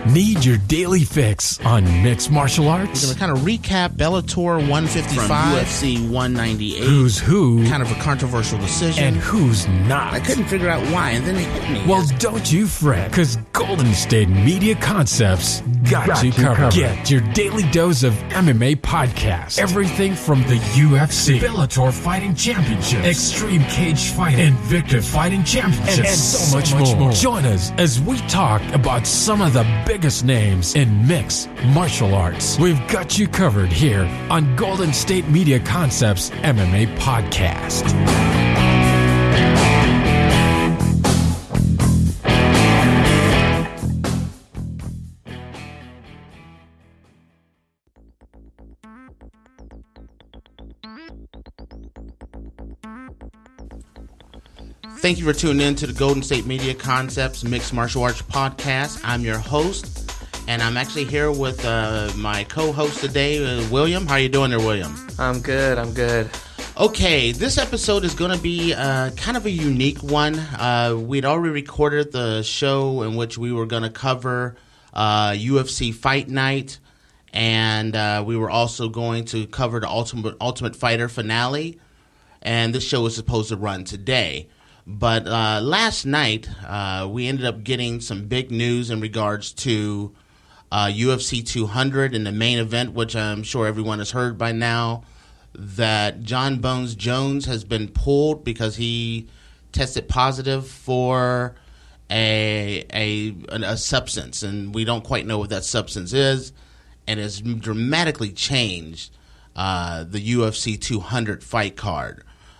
Need your daily fix on mixed martial arts? We're going to kind of recap Bellator 155 from UFC 198. Who's who? Kind of a controversial decision. And who's not. I couldn't figure out why, and then it hit me. Well, don't you fret, because Golden State Media Concepts got you covered. Get your daily dose of MMA podcast. Everything from the UFC, Bellator Fighting Championships, Extreme Cage Fighting, Invicta Fighting Championships, and so much more. Join us as we talk about some of the biggest names in mixed martial arts. We've got you covered here on Golden State Media Concepts MMA Podcast. Thank you for tuning in to the Golden State Media Concepts Mixed Martial Arts Podcast. I'm your host, and I'm actually here with my co-host today, William. How are you doing there, William? I'm good. Okay, this episode is going to be kind of a unique one. We'd already recorded the show in which we were going to cover UFC Fight Night, and we were also going to cover the Ultimate Fighter finale, and this show was supposed to run today. But last night, we ended up getting some big news in regards to UFC 200 in the main event, which I'm sure everyone has heard by now, that Jon Bones Jones has been pulled because he tested positive for a substance, and we don't quite know what that substance is, and has dramatically changed the UFC 200 fight card.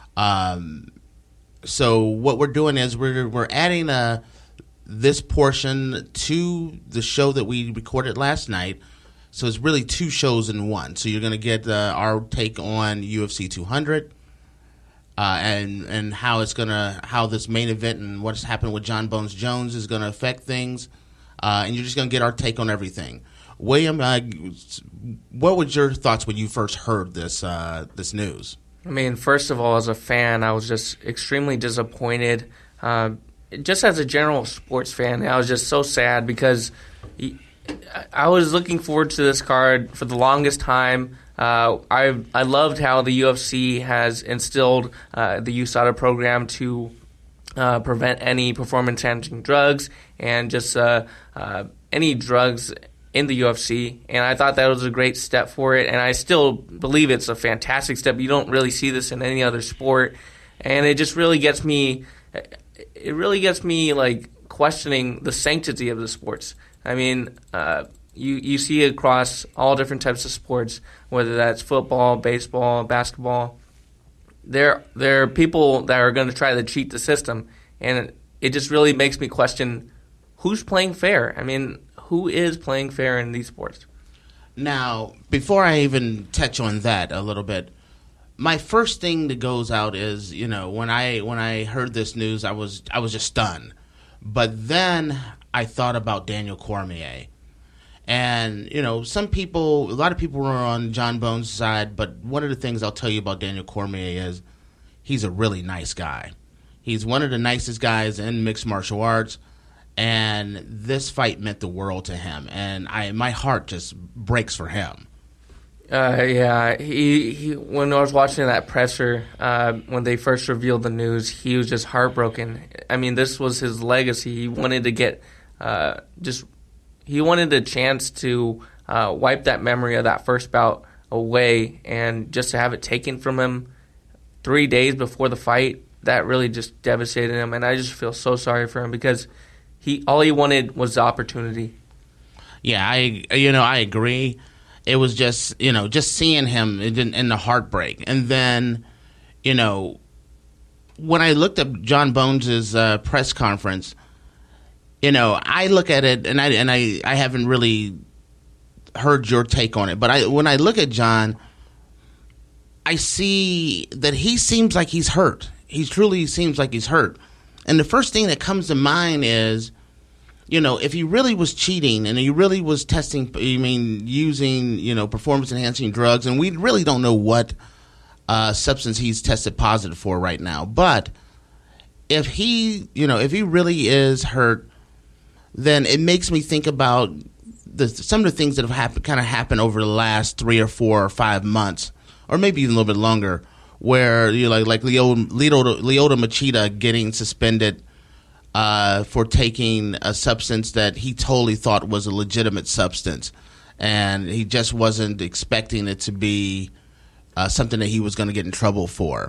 So what we're doing is we're adding this portion to the show that we recorded last night. So it's really two shows in one. So you're going to get our take on UFC 200 and how this main event and what's happened with Jon Bones Jones is going to affect things. And you're just going to get our take on everything. William, what was your thoughts when you first heard this news? I mean, first of all, as a fan, I was just extremely disappointed. Just as a general sports fan, I was just so sad because I was looking forward to this card for the longest time. I loved how the UFC has instilled the USADA program to prevent any performance-enhancing drugs and just any drugs in the UFC, and I thought that was a great step for it, and I still believe it's a fantastic step. You don't really see this in any other sport, and it just really gets me like questioning the sanctity of the sports. I mean, you see it across all different types of sports, whether that's football, baseball, basketball. There are people that are going to try to cheat the system, and it just really makes me question who's playing fair. I mean, who is playing fair in these sports? Now, before I even touch on that a little bit, my first thing that goes out is, when I heard this news, I was just stunned. But then I thought about Daniel Cormier. And, a lot of people were on Jon Bones' side, but one of the things I'll tell you about Daniel Cormier is he's a really nice guy. He's one of the nicest guys in mixed martial arts. And this fight meant the world to him, and my heart just breaks for him. Yeah, he when I was watching that presser, when they first revealed the news, he was just heartbroken. I mean, this was his legacy. He wanted to get he wanted a chance to wipe that memory of that first bout away, and just to have it taken from him 3 days before the fight, that really just devastated him. And I just feel so sorry for him because all he wanted was the opportunity. Yeah, I agree. It was just seeing him in the heartbreak. And then, when I looked at Jon Bones' press conference, I look at it and I haven't really heard your take on it. But when I look at Jon, I see that he seems like he's hurt. He truly seems like he's hurt. And the first thing that comes to mind is, if he really was cheating and he really was using, performance-enhancing drugs, and we really don't know what substance he's tested positive for right now. But if he really is hurt, then it makes me think about some of the things that have happened over the last 3 or 4 or 5 months, or maybe even a little bit longer, where you like Lyoto Machida getting suspended for taking a substance that he totally thought was a legitimate substance, and he just wasn't expecting it to be something that he was going to get in trouble for.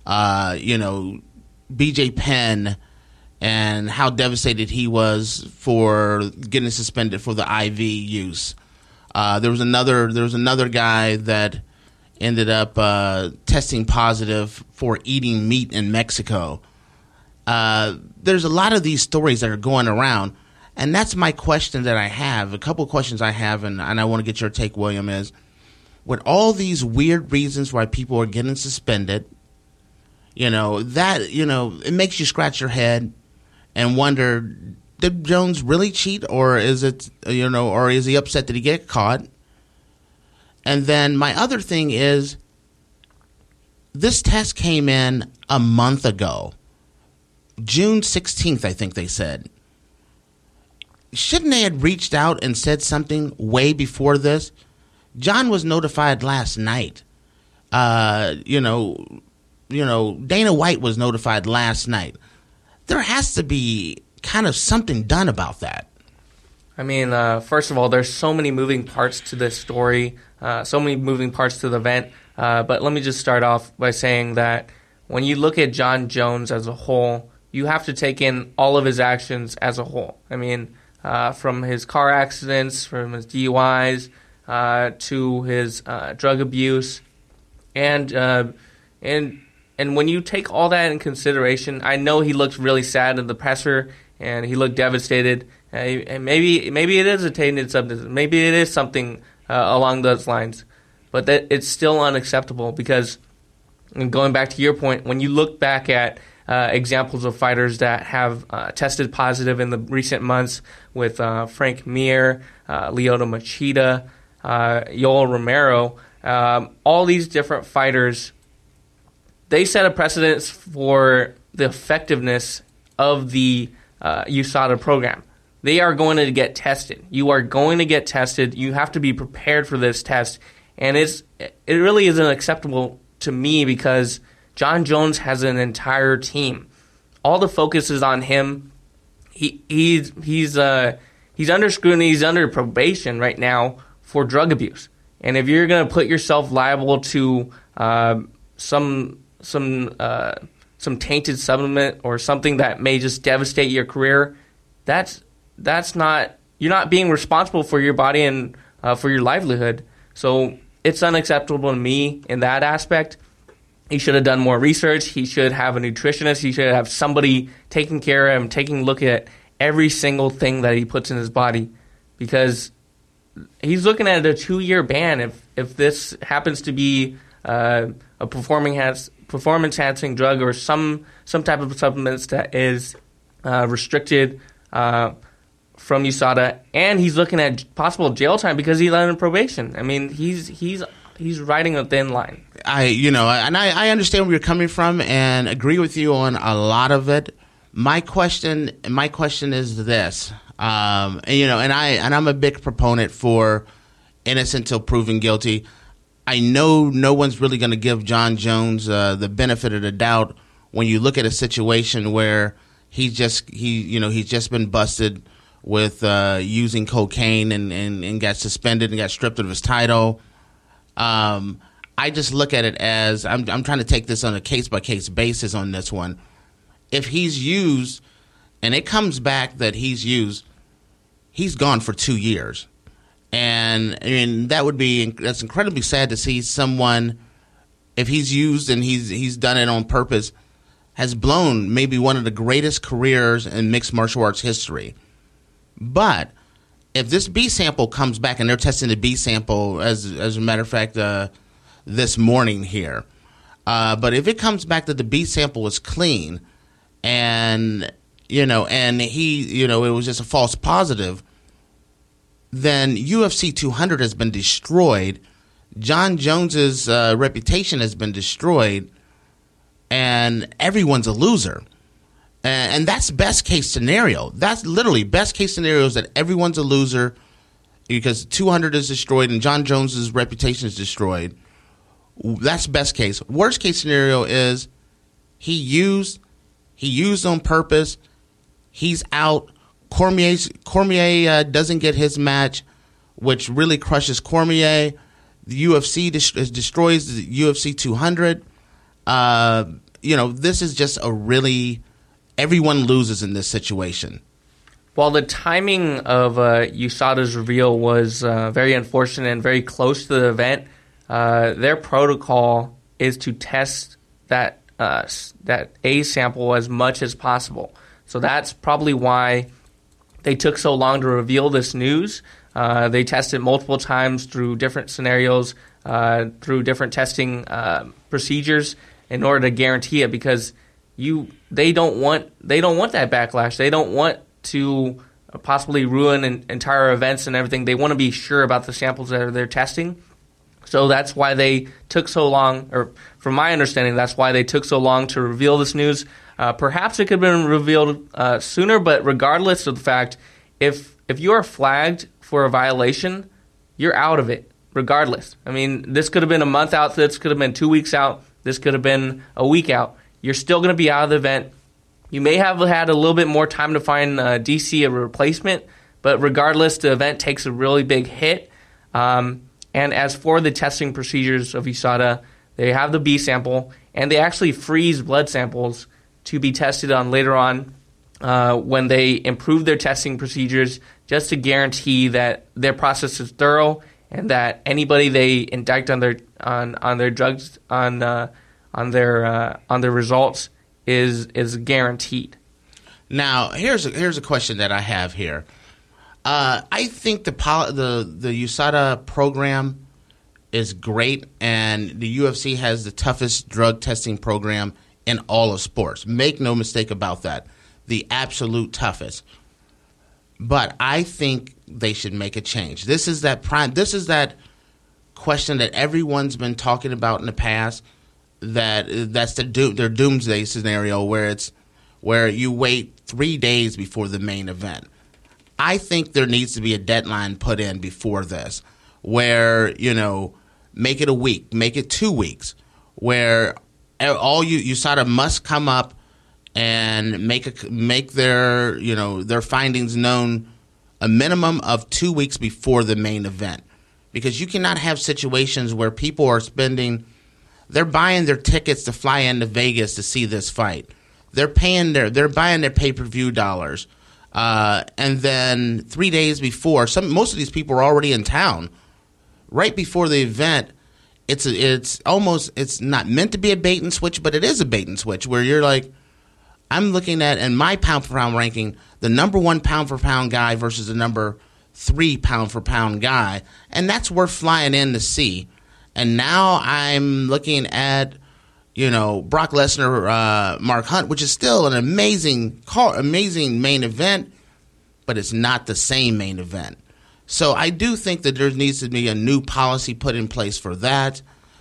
BJ Penn, and how devastated he was for getting suspended for the IV use. There was another guy that ended up testing positive for eating meat in Mexico. There's a lot of these stories that are going around, and that's my question that I have. A couple of questions I have, and I want to get your take, William, is with all these weird reasons why people are getting suspended, it makes you scratch your head and wonder, did Jones really cheat, or is it, or is he upset that he get caught? And then my other thing is, this test came in a month ago, June 16th, I think they said. Shouldn't they have reached out and said something way before this? John was notified last night. Dana White was notified last night. There has to be kind of something done about that. I mean, first of all, there's so many moving parts to this story, so many moving parts to the event. But let me just start off by saying that when you look at Jon Jones as a whole, you have to take in all of his actions as a whole. I mean, from his car accidents, from his DUIs, to his drug abuse, and when you take all that in consideration, I know he looked really sad in the presser, and he looked devastated. And maybe it is a tainted substance. Maybe it is something along those lines. But that it's still unacceptable because, and going back to your point, when you look back at examples of fighters that have tested positive in the recent months with Frank Mir, Lyoto Machida, Yoel Romero, all these different fighters, they set a precedence for the effectiveness of the USADA program. They are going to get tested. You are going to get tested. You have to be prepared for this test. And it really isn't acceptable to me because Jon Jones has an entire team. All the focus is on him. He's under scrutiny. He's under probation right now for drug abuse. And if you're going to put yourself liable to some tainted supplement or something that may just devastate your career, that's not, you're not being responsible for your body and for your livelihood. So it's unacceptable to me in that aspect. He should have done more research. He should have a nutritionist. He should have somebody taking care of him, taking a look at every single thing that he puts in his body, because he's looking at a 2-year ban if this happens to be a performance-enhancing drug or some type of supplements that is restricted from USADA, and he's looking at possible jail time because he's under probation. I mean, he's riding a thin line. I understand where you're coming from and agree with you on a lot of it. My question is this, and I'm a big proponent for innocent till proven guilty. I know no one's really going to give Jon Jones the benefit of the doubt when you look at a situation where he's just been busted with using cocaine and got suspended and got stripped of his title. I just look at it as I'm trying to take this on a case-by-case basis on this one. If he's used and it comes back that he's used, he's gone for 2 years. And that's incredibly sad to see someone, if he's used and he's done it on purpose, has blown maybe one of the greatest careers in mixed martial arts history. But if this B sample comes back, and they're testing the B sample as a matter of fact this morning here, but if it comes back that the B sample was clean, and he it was just a false positive, then UFC 200 has been destroyed. Jon Jones's reputation has been destroyed, and everyone's a loser. And that's best case scenario. That's literally best case scenario is that everyone's a loser. because 200 is destroyed and John Jones's reputation is destroyed. That's best case. Worst case scenario is he used on purpose. He's out. Cormier doesn't get his match, which really crushes Cormier. The UFC destroys the UFC 200. This is just everyone loses in this situation. While the timing of USADA's reveal was very unfortunate and very close to the event, their protocol is to test that A sample as much as possible. So that's probably why they took so long to reveal this news. They tested multiple times through different scenarios, through different testing procedures in order to guarantee it, because they don't want that backlash. They don't want to possibly ruin entire events and everything. They want to be sure about the samples that they're testing. So that's why they took so long, or from my understanding, that's why they took so long to reveal this news. Perhaps it could have been revealed sooner, but regardless of the fact, if you are flagged for a violation, you're out of it, regardless. I mean, this could have been a month out, this could have been 2 weeks out, this could have been a week out. You're still going to be out of the event. You may have had a little bit more time to find DC a replacement, but regardless, the event takes a really big hit. And as for the testing procedures of USADA, they have the B sample, and they actually freeze blood samples to be tested on later on when they improve their testing procedures, just to guarantee that their process is thorough and that anybody they indict on their drugs on their results is guaranteed. Now, here's a question that I have here. I think the USADA program is great, and the UFC has the toughest drug testing program in all of sports. Make no mistake about that. The absolute toughest. But I think they should make a change. This is that question that everyone's been talking about in the past. That's their doomsday scenario where you wait 3 days before the main event. I think there needs to be a deadline put in before this, where make it a week, make it 2 weeks, where all USADA must come up and make their findings known a minimum of 2 weeks before the main event, because you cannot have situations where people are they're buying their tickets to fly into Vegas to see this fight. They're buying their pay-per-view dollars. And then 3 days before, most of these people are already in town. Right before the event, it's not meant to be a bait and switch, but it is a bait and switch, where you're like, I'm looking at, in my pound for pound ranking, the number 1 pound for pound guy versus the number 3 pound for pound guy, and that's worth flying in to see. And now I'm looking at, Brock Lesnar, Mark Hunt, which is still an amazing main event, but it's not the same main event. So I do think that there needs to be a new policy put in place for that.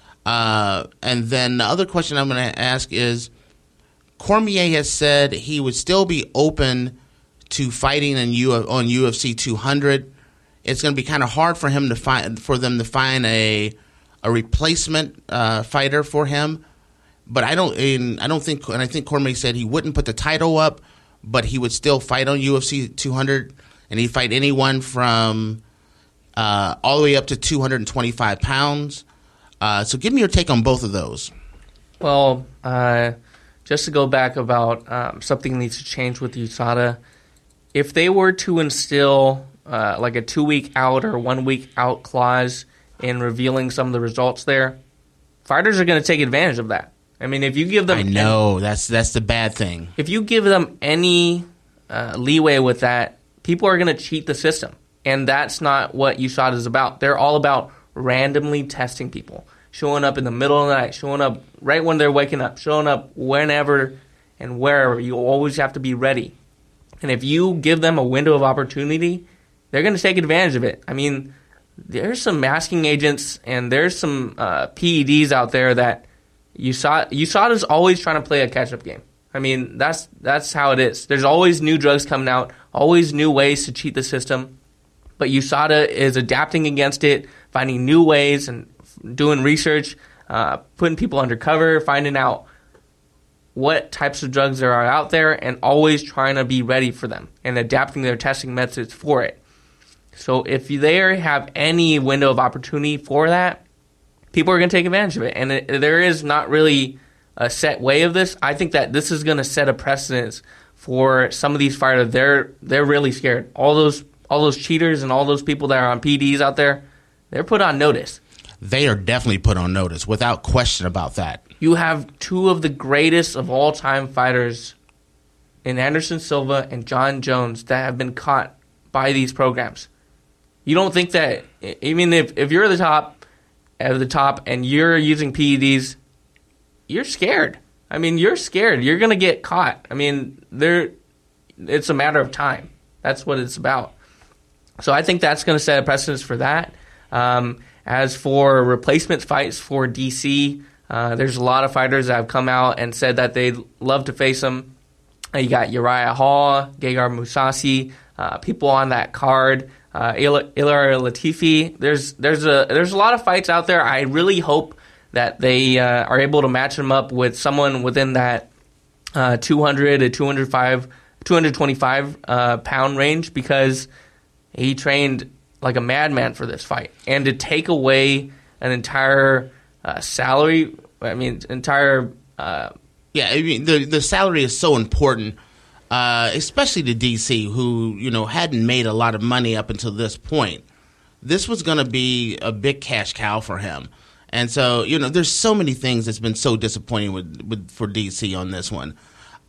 And then the other question I'm going to ask is, Cormier has said he would still be open to fighting on UFC 200. It's going to be kind of hard for them to find a replacement fighter for him. But I think Cormier said he wouldn't put the title up, but he would still fight on UFC 200, and he'd fight anyone from all the way up to 225 pounds. So give me your take on both of those. Well, just to go back about something needs to change with USADA. If they were to instill like a 2-week out or 1 week out clause in revealing some of the results there, fighters are going to take advantage of that. I mean, if you give them... I know, that's the bad thing. If you give them any leeway with that, people are going to cheat the system. And that's not what USADA is about. They're all about randomly testing people, showing up in the middle of the night, showing up right when they're waking up, showing up whenever and wherever. You always have to be ready. And if you give them a window of opportunity, they're going to take advantage of it. I mean, there's some masking agents and there's some PEDs out there that USADA's always trying to play a catch-up game. I mean, that's how it is. There's always new drugs coming out, always new ways to cheat the system. But USADA is adapting against it, finding new ways and doing research, putting people undercover, finding out what types of drugs there are out there, and always trying to be ready for them and adapting their testing methods for it. So if they have any window of opportunity for that, people are going to take advantage of it. And there is not really a set way of this. I think that this is going to set a precedence for some of these fighters. They're really scared. All those cheaters and all those people that are on PDs out there, they're put on notice. They are definitely put on notice, without question about that. You have two of the greatest of all-time fighters in Anderson Silva and John Jones that have been caught by these programs. You don't think that, even if you're at the top and you're using PEDs, you're scared. I mean, you're scared. You're going to get caught. I mean, it's a matter of time. That's what it's about. So I think that's going to set a precedence for that. As for replacement fights for DC, there's a lot of fighters that have come out and said that they'd love to face them. You got Uriah Hall, Gegard Mousasi, people on that card, Ilir Latifi. There's a lot of fights out there. I really hope that they are able to match him up with someone within that 200 to 225 pound range, because he trained like a madman for this fight. And to take away an entire salary, the salary is so important, especially to DC, who hadn't made a lot of money up until this point. This was going to be a big cash cow for him, and so there's so many things that's been so disappointing for DC on this one.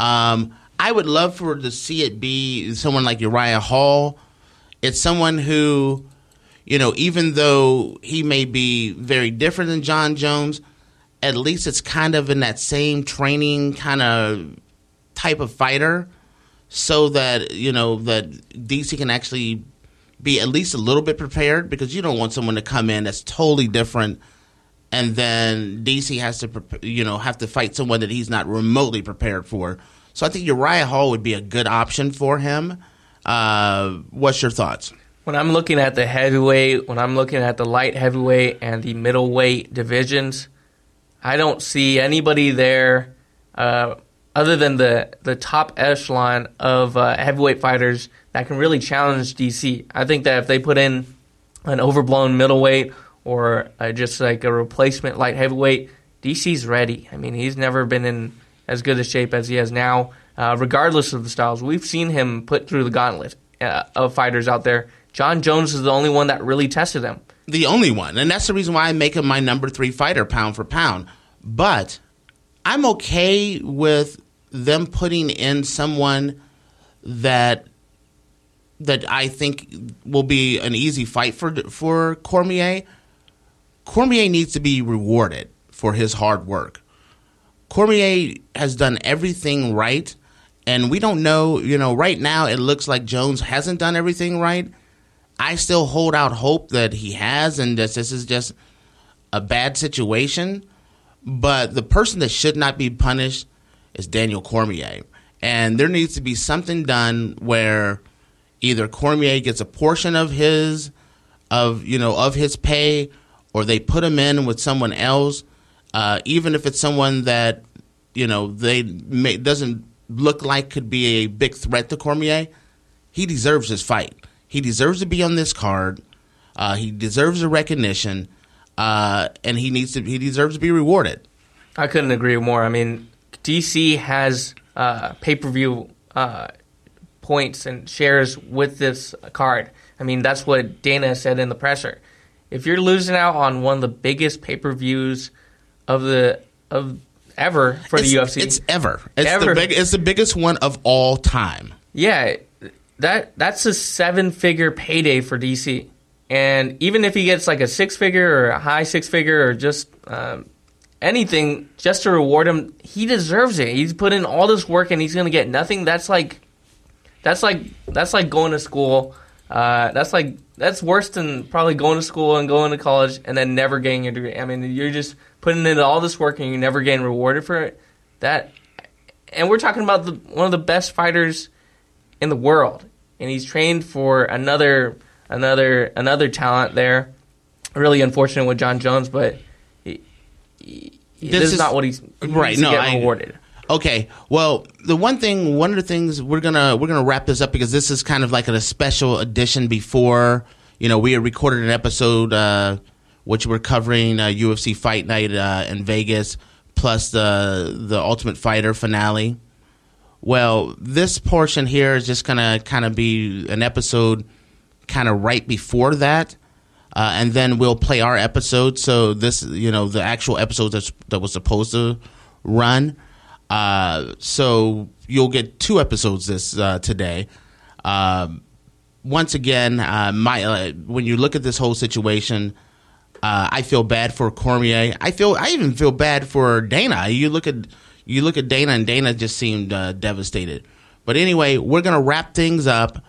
I would love to see it be someone like Uriah Hall. It's someone who, even though he may be very different than John Jones, at least it's kind of in that same training kind of type of fighter, so that, that DC can actually be at least a little bit prepared, because you don't want someone to come in that's totally different and then DC has to, have to fight someone that he's not remotely prepared for. So I think Uriah Hall would be a good option for him. What's your thoughts? When I'm looking at the heavyweight, when I'm looking at the light heavyweight and the middleweight divisions, I don't see anybody there other than the top echelon of heavyweight fighters that can really challenge DC. I think that if they put in an overblown middleweight or just like a replacement light heavyweight, DC's ready. I mean, he's never been in as good a shape as he has now, regardless of the styles. We've seen him put through the gauntlet of fighters out there. John Jones is the only one that really tested him. The only one. And that's the reason why I make him my number 3 fighter pound for pound. But I'm okay with them putting in someone that I think will be an easy fight for Cormier. Cormier needs to be rewarded for his hard work. Cormier has done everything right, and we don't know, right now it looks like Jones hasn't done everything right. I still hold out hope that he has, and that this is just a bad situation. But the person that should not be punished is Daniel Cormier. And there needs to be something done where either Cormier gets a portion of his pay, or they put him in with someone else, even if it's someone that, doesn't look like could be a big threat to Cormier. He deserves this fight. He deserves to be on this card. He deserves the recognition, and he deserves to be rewarded. I couldn't agree more. I mean, DC has pay-per-view points and shares with this card. I mean, that's what Dana said in the presser. If you're losing out on one of the biggest pay-per-views of ever for the UFC, it's the biggest one of all time. Yeah. That's a 7-figure payday for DC. And even if he gets like a 6-figure or a high 6-figure or just anything just to reward him, he deserves it. He's put in all this work and he's going to get nothing. That's like going to school. That's worse than probably going to school and going to college and then never getting your degree. I mean, you're just putting in all this work and you're never getting rewarded for it. And we're talking about one of the best fighters in the world, and he's trained for another another talent there. Really unfortunate with John Jones, but this is not what he's right. To get rewarded. Okay, well, one of the things we're gonna wrap this up because this is kind of like a special edition. Before we had recorded an episode which we're covering UFC Fight Night in Vegas, plus the Ultimate Fighter finale. Well, this portion here is just gonna kind of be an episode, kind of right before that, and then we'll play our episode. So this, the actual episode that was supposed to run. So you'll get 2 episodes this today. Once again, when you look at this whole situation, I feel bad for Cormier. I even feel bad for Dana. You look at Dana, and Dana just seemed devastated. But anyway, we're gonna wrap things up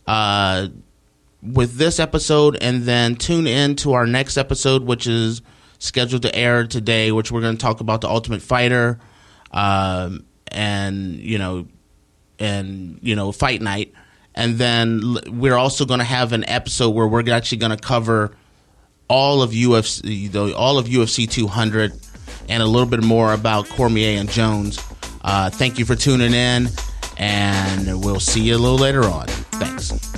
with this episode, and then tune in to our next episode, which is scheduled to air today, which we're going to talk about the Ultimate Fighter. And Fight Night, and then we're also going to have an episode where we're actually going to cover all of UFC 200 and a little bit more about Cormier and Jones. Thank you for tuning in, and we'll see you a little later on. Thanks.